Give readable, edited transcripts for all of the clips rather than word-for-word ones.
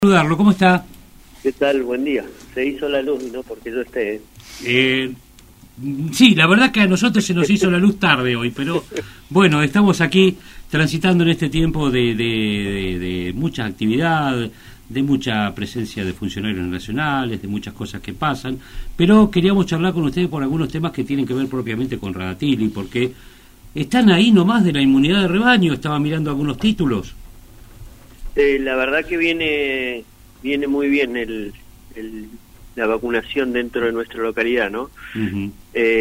Saludarlo, ¿cómo está? ¿Qué tal? Buen día. Se hizo la luz, ¿no? Porque yo esté. Sí, la verdad que a nosotros se nos hizo la luz tarde hoy, pero bueno, estamos aquí transitando en este tiempo de mucha actividad, de mucha presencia de funcionarios nacionales, de muchas cosas que pasan, pero queríamos charlar con ustedes por algunos temas que tienen que ver propiamente con Radatili, porque están ahí nomás de la inmunidad de rebaño. Estaba mirando algunos títulos. La verdad que viene muy bien la vacunación dentro de nuestra localidad, ¿no? Uh-huh.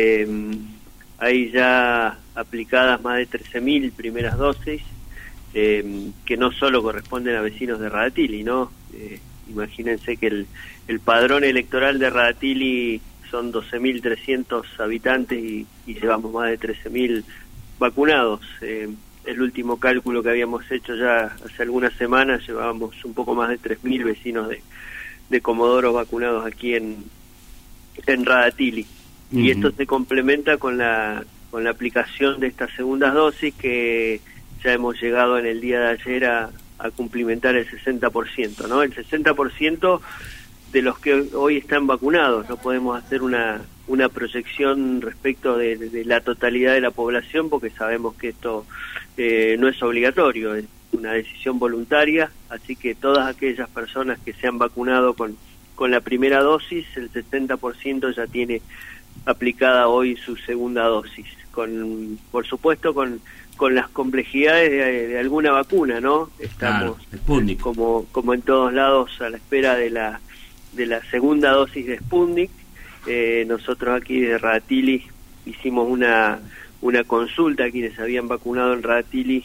Hay ya aplicadas más de 13.000 primeras dosis, que no solo corresponden a vecinos de Radatili, ¿no? Imagínense que el padrón electoral de Radatili son 12.300 habitantes y llevamos más de 13.000 vacunados. El último cálculo que habíamos hecho ya hace algunas semanas, llevábamos un poco más de 3.000 vecinos de Comodoro vacunados aquí en Radatili. Uh-huh. Y esto se complementa con la aplicación de estas segundas dosis, que ya hemos llegado en el día de ayer a cumplimentar el 60%, ¿no? El 60% de los que hoy están vacunados. No podemos hacer una proyección respecto de la totalidad de la población, porque sabemos que esto no es obligatorio, es una decisión voluntaria, así que todas aquellas personas que se han vacunado con la primera dosis, el 70% ya tiene aplicada hoy su segunda dosis, por supuesto con las complejidades de alguna vacuna, ¿no? Estamos, claro, como en todos lados, a la espera de la segunda dosis de Sputnik. Nosotros aquí de Radatili hicimos una consulta a quienes habían vacunado en Radatili,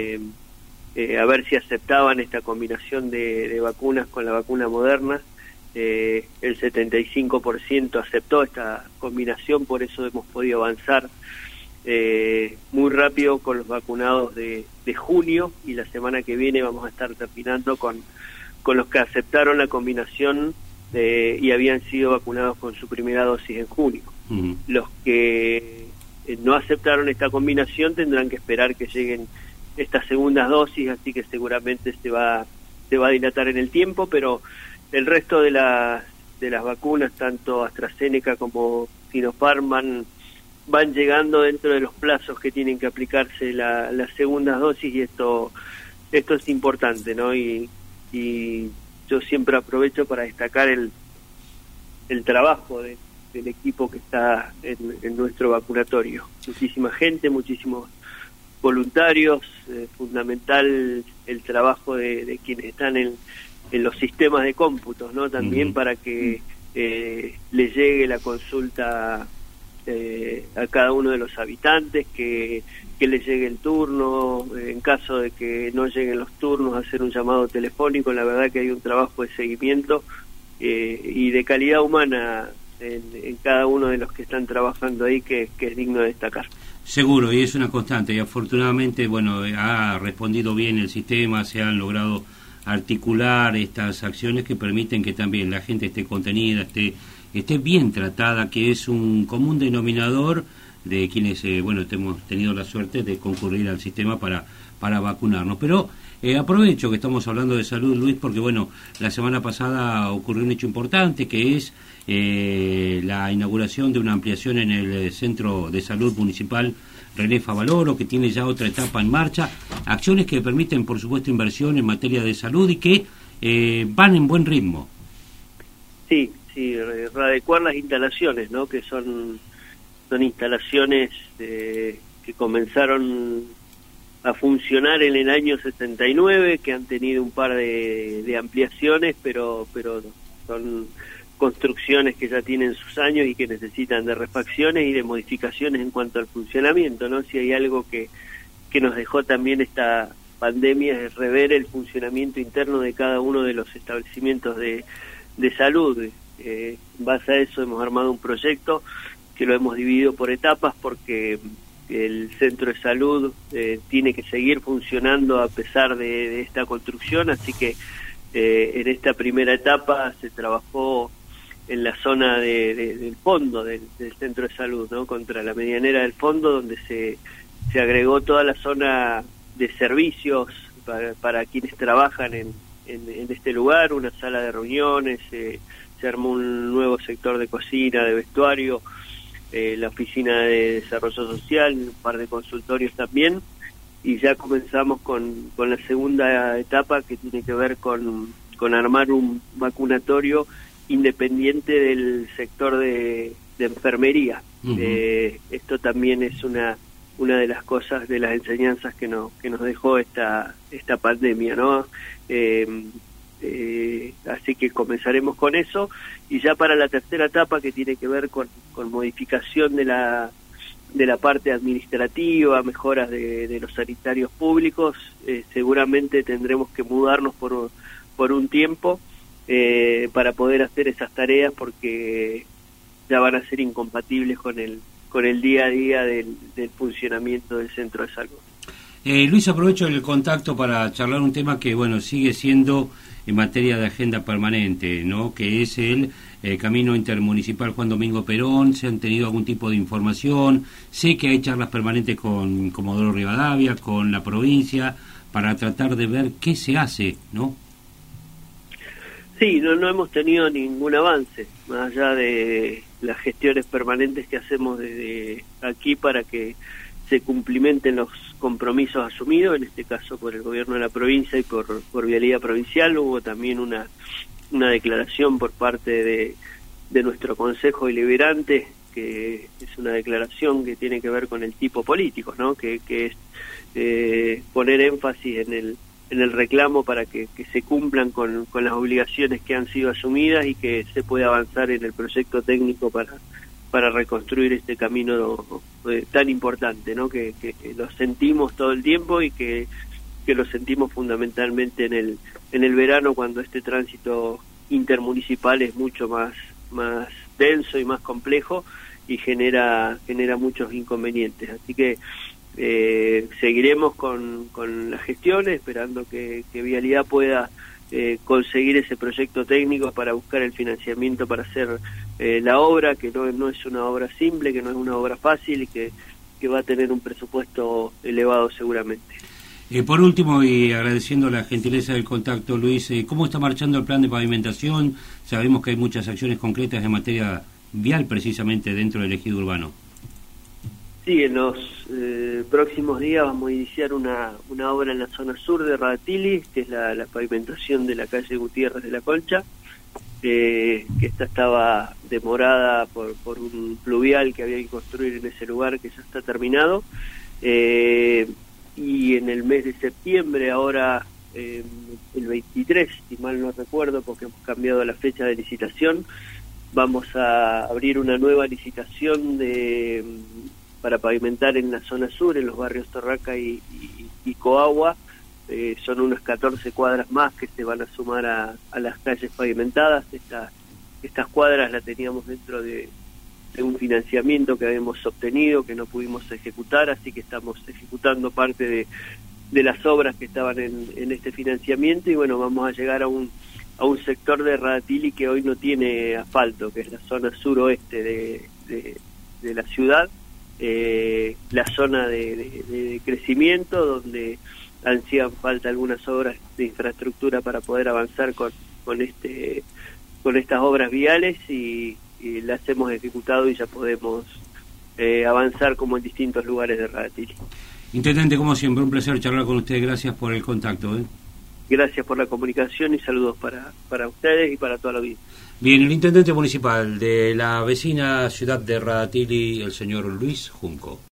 a ver si aceptaban esta combinación de vacunas con la vacuna Moderna. El 75% aceptó esta combinación, por eso hemos podido avanzar muy rápido con los vacunados de junio, y la semana que viene vamos a estar terminando con los que aceptaron la combinación y habían sido vacunados con su primera dosis en junio. Uh-huh. Los que no aceptaron esta combinación tendrán que esperar que lleguen estas segundas dosis, así que seguramente se va a dilatar en el tiempo, pero el resto de las vacunas, tanto AstraZeneca como Sinopharm, van llegando dentro de los plazos que tienen que aplicarse las segundas dosis, y esto es importante, ¿no? Y yo siempre aprovecho para destacar el trabajo del equipo que está en nuestro vacunatorio. Muchísima gente, muchísimos voluntarios, fundamental el trabajo de quienes están en los sistemas de cómputos, ¿no? También, uh-huh, para que les llegue la consulta a cada uno de los habitantes, que les llegue el turno, en caso de que no lleguen los turnos, hacer un llamado telefónico. La verdad que hay un trabajo de seguimiento y de calidad humana en cada uno de los que están trabajando ahí, que es digno de destacar. Seguro, y es una constante, y afortunadamente, bueno, ha respondido bien el sistema, se han logrado articular estas acciones que permiten que también la gente esté contenida, esté bien tratada, que es un común denominador de quienes, hemos tenido la suerte de concurrir al sistema para vacunarnos. Pero aprovecho que estamos hablando de salud, Luis, porque la semana pasada ocurrió un hecho importante, que es la inauguración de una ampliación en el Centro de Salud Municipal René Favaloro, que tiene ya otra etapa en marcha, acciones que permiten, por supuesto, inversión en materia de salud y que van en buen ritmo. Sí, readecuar las instalaciones, ¿no? Que son instalaciones que comenzaron a funcionar en el año 79, que han tenido un par de ampliaciones, pero son construcciones que ya tienen sus años y que necesitan de refacciones y de modificaciones en cuanto al funcionamiento, ¿no? Si hay algo que nos dejó también esta pandemia, es rever el funcionamiento interno de cada uno de los establecimientos de salud. En base a eso hemos armado un proyecto que lo hemos dividido por etapas, porque el centro de salud tiene que seguir funcionando a pesar de esta construcción, así que en esta primera etapa se trabajó en la zona del fondo del centro de salud, ¿no? Contra la medianera del fondo, donde se agregó toda la zona de servicios para quienes trabajan en en este lugar, una sala de reuniones, se armó un nuevo sector de cocina, de vestuario, la oficina de desarrollo social, un par de consultorios también, y ya comenzamos con la segunda etapa, que tiene que ver con armar un vacunatorio independiente del sector de enfermería. Esto también es una de las cosas, de las enseñanzas que nos dejó esta pandemia, ¿no? Así que comenzaremos con eso, y ya para la tercera etapa, que tiene que ver con modificación de la parte administrativa, mejoras de los sanitarios públicos, seguramente tendremos que mudarnos por un tiempo para poder hacer esas tareas, porque ya van a ser incompatibles con el día a día del funcionamiento del centro de salud. Luis, aprovecho el contacto para charlar un tema que, bueno, sigue siendo en materia de agenda permanente, ¿no? Que es el camino intermunicipal Juan Domingo Perón. ¿Se han tenido algún tipo de información? Sé que hay charlas permanentes con Comodoro Rivadavia, con la provincia, para tratar de ver qué se hace, ¿no? Sí, no hemos tenido ningún avance, más allá de las gestiones permanentes que hacemos desde aquí para que se cumplimenten los compromisos asumidos, en este caso por el gobierno de la provincia y por Vialidad Provincial. Hubo también una declaración por parte de nuestro Consejo Deliberante, que es una declaración que tiene que ver con el tipo político, ¿no? Que es poner énfasis en el reclamo para que se cumplan con las obligaciones que han sido asumidas y que se pueda avanzar en el proyecto técnico para reconstruir este camino tan importante, ¿no? Que lo sentimos todo el tiempo, y que lo sentimos fundamentalmente en el verano, cuando este tránsito intermunicipal es mucho más denso y más complejo y genera muchos inconvenientes. Así que seguiremos con las gestiones, esperando que Vialidad pueda conseguir ese proyecto técnico para buscar el financiamiento para hacer la obra, que no es una obra simple, que no es una obra fácil, y que va a tener un presupuesto elevado seguramente. Por último, y agradeciendo la gentileza del contacto, Luis, ¿cómo está marchando el plan de pavimentación? Sabemos que hay muchas acciones concretas en materia vial, precisamente dentro del ejido urbano. Sí, en los próximos días vamos a iniciar una obra en la zona sur de Radatili, que es la pavimentación de la calle Gutiérrez de la Concha, que esta estaba demorada por un pluvial que había que construir en ese lugar, que ya está terminado. Y en el mes de septiembre, ahora el 23, si mal no recuerdo, porque hemos cambiado la fecha de licitación, vamos a abrir una nueva licitación para pavimentar en la zona sur, en los barrios Torraca y Coagua. Son unas 14 cuadras más que se van a sumar a las calles pavimentadas. Estas cuadras las teníamos dentro de un financiamiento que habíamos obtenido, que no pudimos ejecutar, así que estamos ejecutando parte de las obras que estaban en este financiamiento, y bueno, vamos a llegar a un sector de Radatili que hoy no tiene asfalto, que es la zona suroeste de la ciudad, la zona de crecimiento, donde hacían falta algunas obras de infraestructura para poder avanzar con estas obras viales, y las hemos ejecutado y ya podemos avanzar como en distintos lugares de Radatili. Intendente, como siempre, un placer charlar con usted. Gracias por el contacto. Gracias por la comunicación y saludos para ustedes y para toda la audiencia. Bien, el intendente municipal de la vecina ciudad de Radatili, el señor Luis Junco.